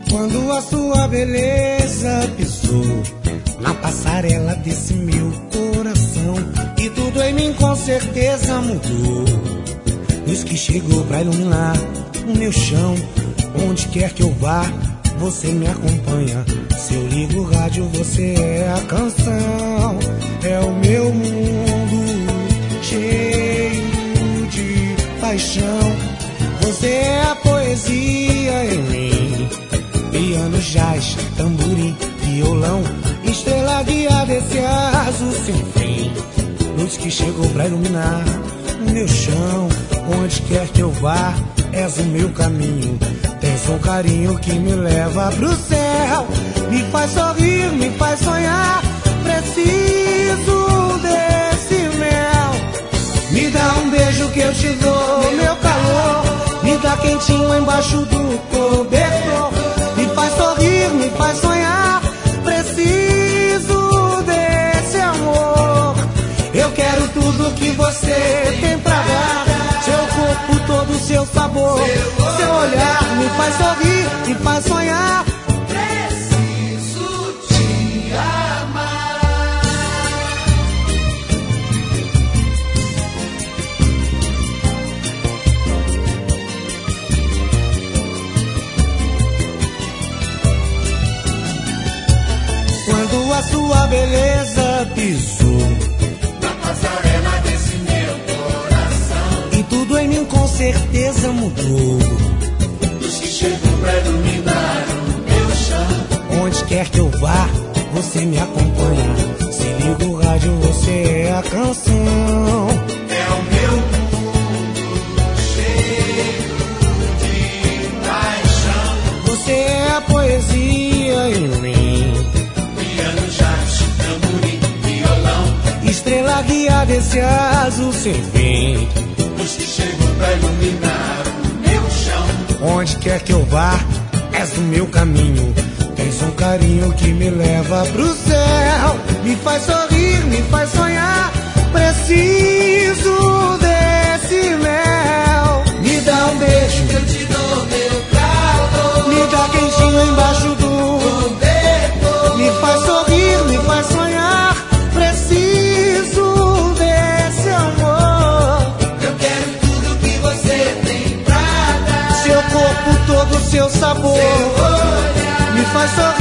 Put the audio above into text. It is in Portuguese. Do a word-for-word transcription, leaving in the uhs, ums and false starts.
Quando a sua beleza pisou na passarela desse meu coração, e tudo em mim com certeza mudou. Luz que chegou pra iluminar o meu chão. Onde quer que eu vá, você me acompanha. Se eu ligo o rádio, você é a canção. É o meu mundo cheio de paixão. Você é a poesia em mim. Piano, jazz, tamborim, violão, estrela guia desse azul sem fim. Luz que chegou pra iluminar o meu chão. Onde quer que eu vá, és o meu caminho. Tens um carinho que me leva pro céu. Me faz sorrir, me faz sonhar. Preciso desse mel. Me dá um beijo que eu te dou, meu calor. Me dá quentinho embaixo do cobertor. Me faz sorrir, me faz sonhar. Preciso desse amor. Eu quero tudo que você tem pra dar. Seu corpo todo, seu sabor, seu olhar me faz sorrir, me faz sonhar. Preciso te amar. Quando a sua beleza pisou na passarela desse meu coração, e tudo em mim com certeza mudou. Luz que chegou pra iluminar o meu chão. Onde quer que eu vá, você me acompanha. Se liga o rádio, você é a canção. É o meu mundo cheio de paixão. Você é a poesia em mim. Piano, jazz, tamborim, violão, Estrela guia desse azul sem fim. luz que chegou pra iluminar o meu chão. Onde quer que eu vá, és o meu caminho. Tens um carinho que me leva pro céu. Me faz sorrir, me faz sonhar. Preciso desse mel. Me dá um beijo, Eu te dou meu calor. me dá quentinho embaixo do Cobertor. me faz sorrir, me faz sonhar. Preciso desse amor. Eu quero tudo que você tem pra dar. Seu corpo todo, seu sabor Seu olhar me faz sorrir.